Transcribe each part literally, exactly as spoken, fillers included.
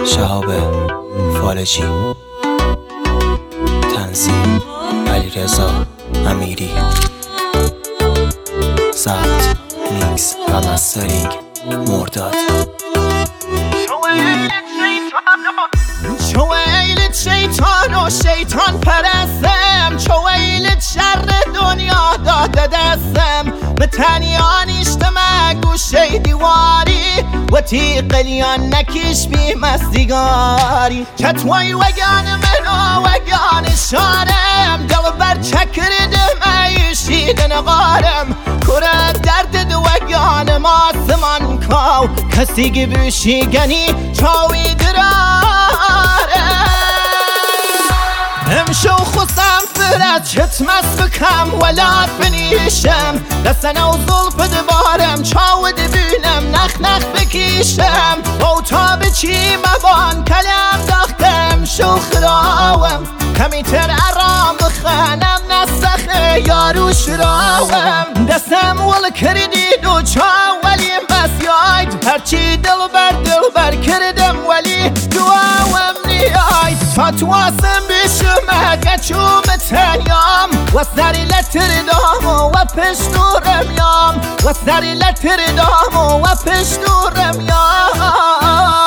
شهاب فالجی، تنظیم علیرضا امیری، ضبط میکس و مسترینگ مرداد. چو ویلت شیطان و شیطان پرستم، چو ویلت شر دنیا داده دستم. به تنیانیشت مگو شی دیواری و تی قلیان نکش بی مستیگاری. چطوی وگان منو وگان شارم، دل بر چکردم ایشید نغارم. کره درد دو وگان ماسمان کاو کسی گبوشی گنی چاوی درارم. امشو خصم فرد شتمس بکم ولاد بنیشم، دستنا و ظلف دبارم چاود بینم نخ نخ بکیشم. او تا بچی مبان کلم داختم شو خراوم، کمی تر ارام بخانم نسخه یارو شراوم. دستم ول کردید و چاولیم بس یاید، هرچی دل بر دل بر کردم ولی دعاوم نیاید. تا تواسم بشم گچوم تنیام و سری لتر دام و پشتورم یام، و سری لتر دام و پشتورم یام.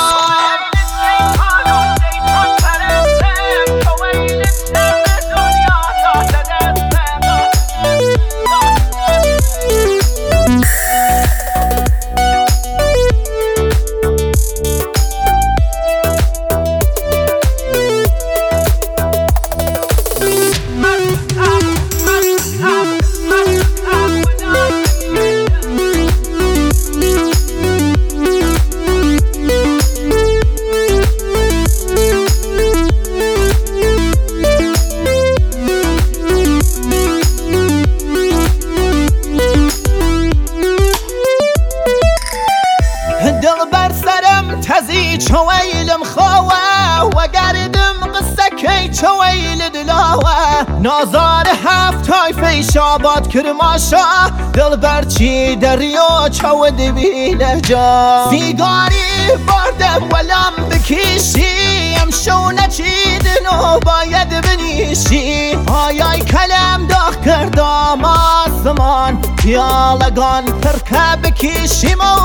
دل بر سرم تزی چویلم خواهه و گردم قصه کی چویل دلاوه. نازار هفت تایفه شاباد کرماشا، دل بر چی دریا چود بینه جا. سیگاری باردم ولم بکیشی، امشو نچیدن و باید بنیشی. آیای کلم داغ کردم آسمان، پیالگان ترکه بکیشیم و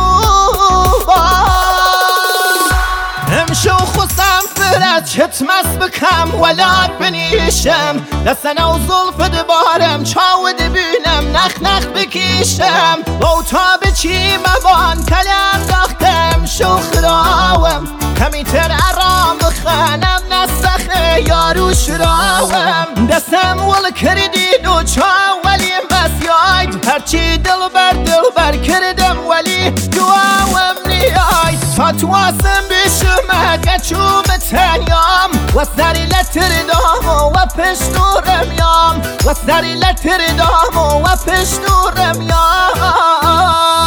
امشو خصم فرد شتمس بکم ولاد بنیشم، دستنا و ظلف دبارم چاود بینم نخ نخ بکیشم. او تا بچی مبان کلم داختم شو خراوم، کمی تر ارام بخانم نسخه یارو شراوم. دستم ول کردید و چاولیم بس یاید، هرچی دل بر دل بر کردم ولی دعاوم نیاید. تا تواسم بشم گچوم تنیام و سری لتر دام و پشتورم یام، و سری لتر دام و پشتورم یام.